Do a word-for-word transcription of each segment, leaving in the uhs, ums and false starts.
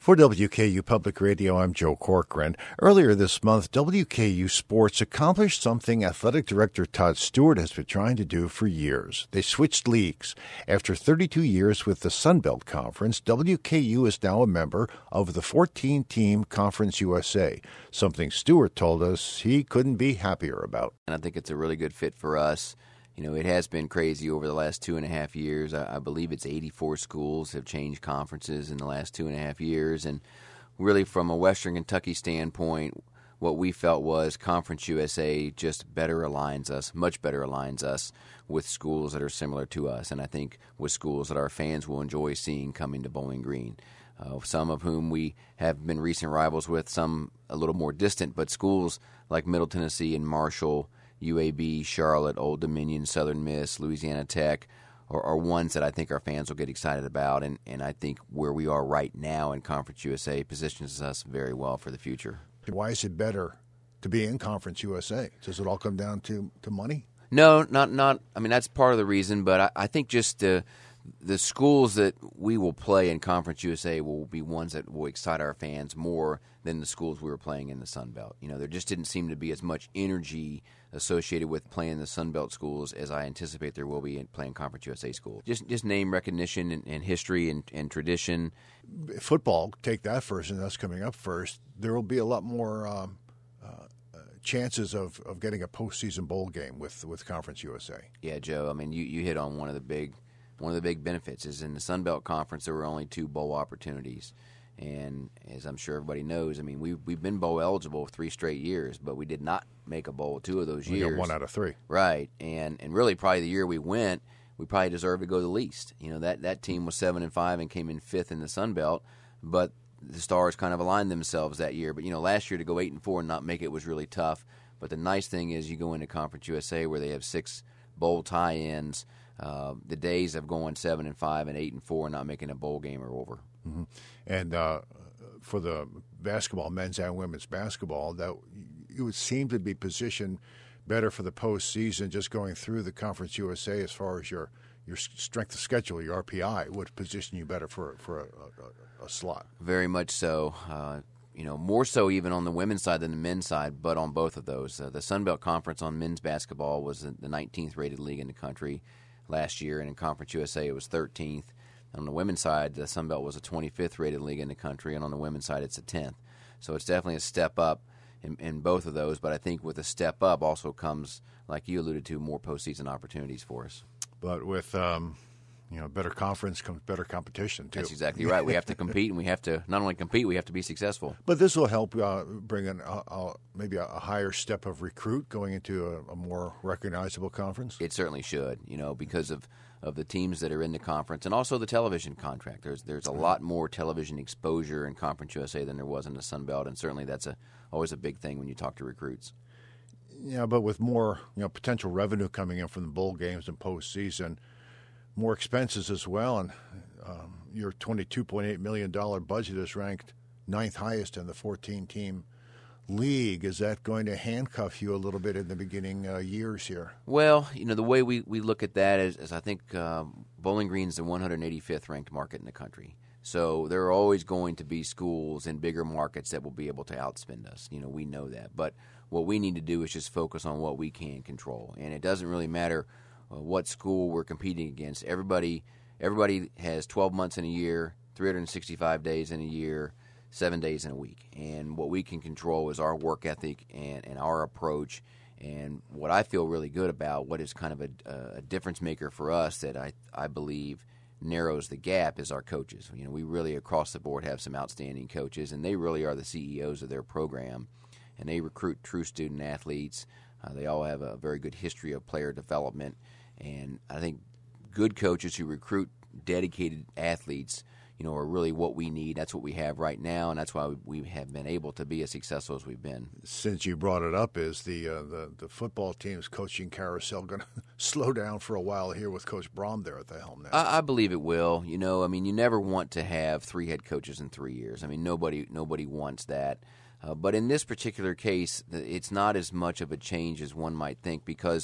For W K U Public Radio, I'm Joe Corcoran. Earlier this month, W K U Sports accomplished something Athletic Director Todd Stewart has been trying to do for years. They switched leagues. After thirty-two years with the Sun Belt Conference, W K U is now a member of the fourteen-team Conference U S A, something Stewart told us he couldn't be happier about. And I think it's a really good fit for us. You know, it has been crazy over the last two and a half years. I, I believe it's eighty-four schools have changed conferences in the last two and a half years. And really from a Western Kentucky standpoint, what we felt was Conference U S A just better aligns us, much better aligns us with schools that are similar to us. And I think with schools that our fans will enjoy seeing coming to Bowling Green. Uh, some of whom we have been recent rivals with, some a little more distant, but schools like Middle Tennessee and Marshall, U A B, Charlotte, Old Dominion, Southern Miss, Louisiana Tech are, are ones that I think our fans will get excited about, and, and I think where we are right now in Conference U S A positions us very well for the future. Why is it better to be in Conference U S A? Does it all come down to, to money? No, not not. I mean, that's part of the reason, but I, I think just uh, the schools that we will play in Conference U S A will be ones that will excite our fans more than the schools we were playing in the Sun Belt. You know, there just didn't seem to be as much energy associated with playing the Sun Belt schools as I anticipate there will be in playing Conference U S A schools. Just just name recognition and, and history and, and tradition. Football, take that first, and that's coming up first. There will be a lot more um, uh, chances of, of getting a postseason bowl game with, with Conference U S A. Yeah, Joe. I mean, you, you hit on one of the big one of the big benefits is in the Sun Belt Conference there were only two bowl opportunities. And as I'm sure everybody knows, I mean, we, we've been bowl eligible three straight years, but we did not make a bowl two of those we years. We got one out of three. Right. And and really probably the year we went, we probably deserved to go the least. You know, that, that team was seven and five and came in fifth in the Sun Belt, but the Stars kind of aligned themselves that year. But, you know, last year to go eight and four and not make it was really tough. But the nice thing is you go into Conference U S A where they have six bowl tie-ins. Uh, the days of going seven and five and eight and four and not making a bowl game are over. Mm-hmm. And uh, for the basketball, men's and women's basketball, that you would seem to be positioned better for the postseason. Just going through the Conference U S A as far as your your strength of schedule, your R P I, would position you better for for a, a, a slot. Very much so. Uh, you know, more so even on the women's side than the men's side, but on both of those. Uh, the Sun Belt Conference on men's basketball was the nineteenth rated league in the country last year, and in Conference U S A it was thirteenth. On the women's side, the Sun Belt was a twenty-fifth rated league in the country, and on the women's side it's a tenth. So it's definitely a step up in, in both of those, but I think with a step up also comes, like you alluded to, more postseason opportunities for us. But with um, you know, better conference comes better competition, too. That's exactly right. We have to compete, and we have to not only compete, we have to be successful. But this will help uh, bring in a, a, maybe a higher step of recruit going into a, a more recognizable conference? It certainly should, you know, because of, of the teams that are in the conference and also the television contract. There's there's a lot more television exposure in Conference U S A than there was in the Sun Belt, and certainly that's a always a big thing when you talk to recruits. Yeah, but with more you know potential revenue coming in from the bowl games and postseason, more expenses as well, and um, your twenty-two point eight million dollars budget is ranked ninth highest in the fourteen-team league. Is that going to handcuff you a little bit in the beginning uh, years here? Well, you know, the way we, we look at that is, is I think uh, Bowling Green's the one hundred eighty-fifth ranked market in the country. So there are always going to be schools in bigger markets that will be able to outspend us. You know, we know that. But what we need to do is just focus on what we can control. And it doesn't really matter uh, what school we're competing against. Everybody everybody has twelve months in a year, three hundred sixty-five days in a year, seven days in a week. And what we can control is our work ethic and, and our approach. And what I feel really good about, what is kind of a, a difference maker for us that I, I believe narrows the gap, is our coaches. You know, we really across the board have some outstanding coaches, and they really are the C E Os of their program. And they recruit true student athletes. Uh, they all have a very good history of player development. And I think good coaches who recruit dedicated athletes, you know, are really what we need. That's what we have right now, and that's why we have been able to be as successful as we've been. Since you brought it up, is the uh, the, the football team's coaching carousel going to slow down for a while here with Coach Braum there at the helm now? I, I believe it will. You know, I mean, you never want to have three head coaches in three years. I mean, nobody nobody wants that. Uh, but in this particular case, it's not as much of a change as one might think, because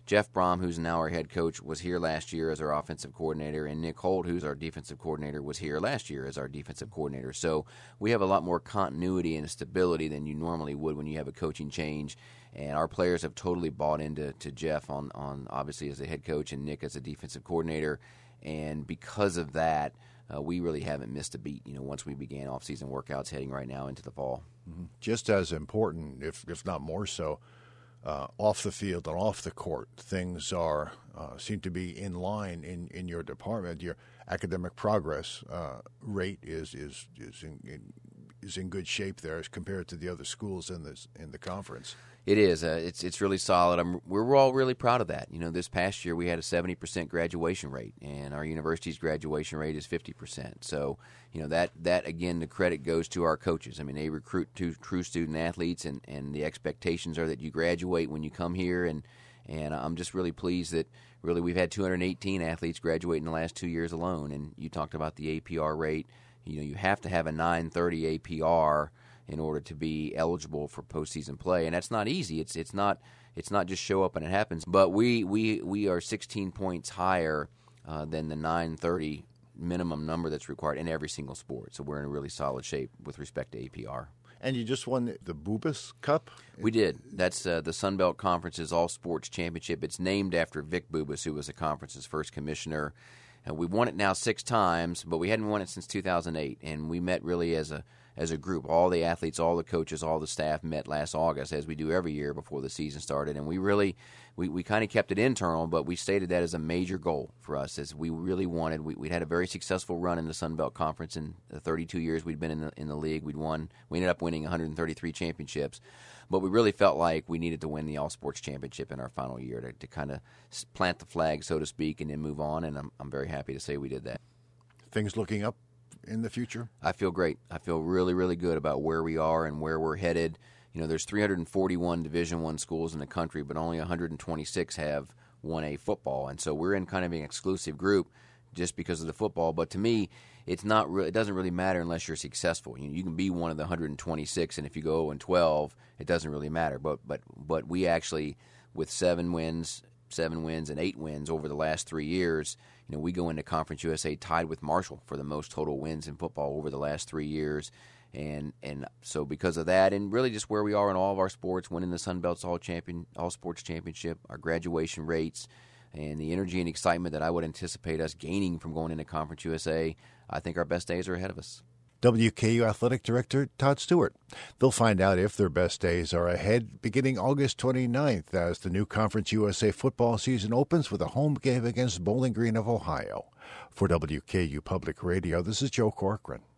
Jeff Brom, who's now our head coach, was here last year as our offensive coordinator, and Nick Holt, who's our defensive coordinator, was here last year as our defensive coordinator. So we have a lot more continuity and stability than you normally would when you have a coaching change. And our players have totally bought into to Jeff on, on obviously as a head coach and Nick as a defensive coordinator. And because of that, uh, we really haven't missed a beat, you know, once we began off-season workouts heading right now into the fall. Mm-hmm. Just as important, if if not more so, uh, off the field and off the court, things are uh, seem to be in line in, in your department. Your academic progress uh, rate is is is in, in is in good shape there as compared to the other schools in this in the conference. It is. Uh, it's it's really solid. I'm, we're all really proud of that. You know, this past year we had a seventy percent graduation rate, and our university's graduation rate is fifty percent. So, you know, that, that again, the credit goes to our coaches. I mean, they recruit two true student athletes, and, and the expectations are that you graduate when you come here. And, and I'm just really pleased that really we've had two hundred eighteen athletes graduate in the last two years alone. And you talked about the A P R rate. You know, you have to have a nine thirty A P R in order to be eligible for postseason play, and that's not easy. It's it's not it's not just show up and it happens. But we we, we are sixteen points higher uh, than the nine thirty minimum number that's required in every single sport. So we're in a really solid shape with respect to A P R. And you just won the Bubas Cup? We did. That's uh, the Sun Belt Conference's all-sports championship. It's named after Vic Bubas, who was the conference's first commissioner. And we've won it now six times, but we hadn't won it since two thousand eight. And we met really as a as a group. All the athletes, all the coaches, all the staff met last August, as we do every year before the season started. And we really, we, we kind of kept it internal, but we stated that as a major goal for us, as we really wanted. We, we'd had a very successful run in the Sun Belt Conference in the thirty-two years we'd been in the, in the league. We'd won, we ended up winning one hundred thirty-three championships. But we really felt like we needed to win the All-Sports Championship in our final year to, to kind of plant the flag, so to speak, and then move on. And I'm, I'm very happy to say we did that. Things looking up in the future? I feel great. I feel really, really good about where we are and where we're headed. You know, there's three hundred forty-one Division I schools in the country, but only one hundred twenty-six have one A football. And so we're in kind of an exclusive group just because of the football. But to me, it's not re- it doesn't really matter unless you're successful. You know, you can be one of the one hundred twenty-six, and if you go oh and twelve, it doesn't really matter. But but but we actually, with seven wins, seven wins, and eight wins over the last three years, you know, we go into Conference U S A tied with Marshall for the most total wins in football over the last three years. And and so because of that, and really just where we are in all of our sports, winning the Sun Belt's All Champion All Sports Championship, our graduation rates, and the energy and excitement that I would anticipate us gaining from going into Conference U S A, I think our best days are ahead of us. W K U Athletic Director Todd Stewart. They'll find out if their best days are ahead beginning August twenty-ninth as the new Conference U S A football season opens with a home game against Bowling Green of Ohio. For W K U Public Radio, this is Joe Corcoran.